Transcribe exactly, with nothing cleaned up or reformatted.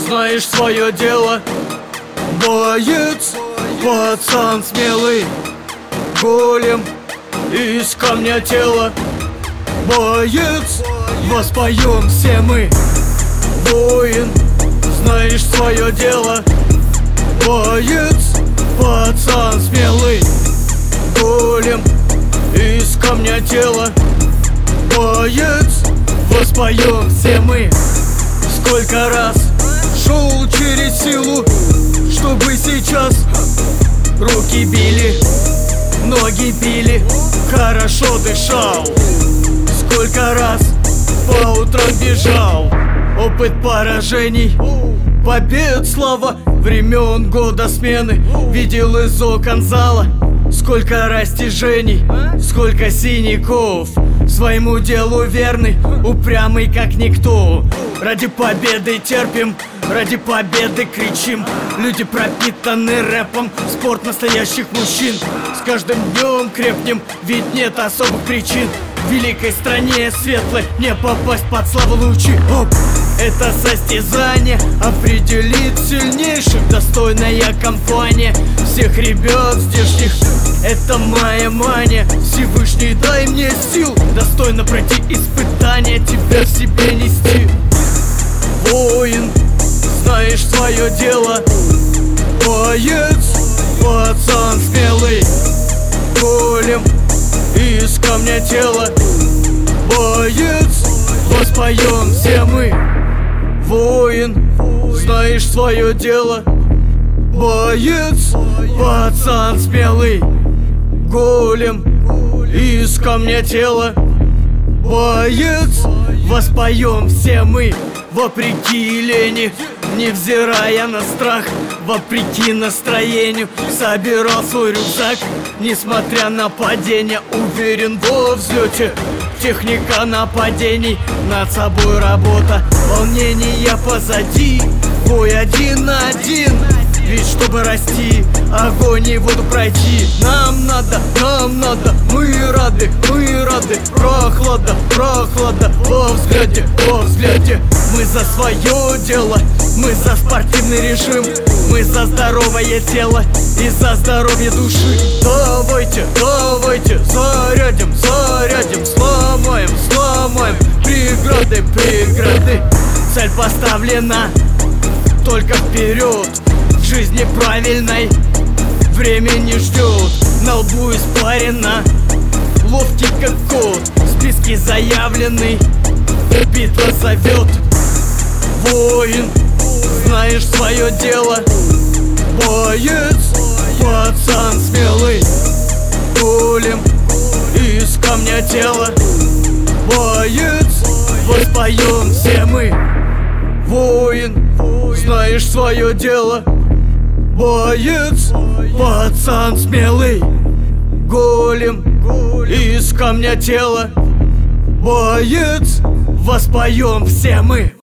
знаешь свое дело. Боец, пацан смелый, голем из камня тело. Боец, воспоем все мы. Воин, знаешь свое дело. Боец, пацан смелый, голем из камня тело. Боец, воспоем все мы. Сколько раз шел через силу, чтобы сейчас руки били, ноги били, хорошо дышал. Сколько раз по утрам бежал. Опыт поражений, побед, слава, времен года смены видел из окон зала. Сколько растяжений, сколько синяков. Своему делу верный, упрямый как никто. Ради победы терпим, ради победы кричим. Люди пропитаны рэпом, спорт настоящих мужчин. С каждым днем крепнем, ведь нет особых причин. В великой стране светлой не попасть под славу лучи. Оп! Это состязание определит сильнейших. Достойная компания всех ребят здешних. Это моя мания. Всевышний, дай мне сил достойно пройти испытания, тебя в себе нести. Воин, знаешь свое дело. Боец, пацан смелый, голем из камня тело. Боец, воспоем все мы. Воин, знаешь свое дело. Боец, пацан смелый, голем из камня тело. Боец, воспоем все мы. Вопреки лени, невзирая на страх, вопреки настроению, собирал свой рюкзак. Несмотря на падение, уверен во взлете. Техника нападений, над собой работа. Волнения позади, бой один на один. Ведь чтобы расти, огонь и воду пройти, нам надо, нам надо, мы рады, мы рады. Прохлада, прохлада, во взгляде, во взгляде. Мы за свое дело, мы за спортивный режим, мы за здоровое тело и за здоровье души. Давайте, давайте, зарядим, зарядим, сломаем, сломаем преграды, преграды. Цель поставлена, только вперед. В жизни правильной время не ждет. На лбу испарено, ловкий как кот. В списке заявленный, битва зовет. Воин, знаешь свое дело. Боец, пацан смелый, голем из камня тело. Боец, воспоем все мы. Воин, знаешь свое дело. Боец, пацан смелый, голем из камня тело. Боец, воспоем все мы.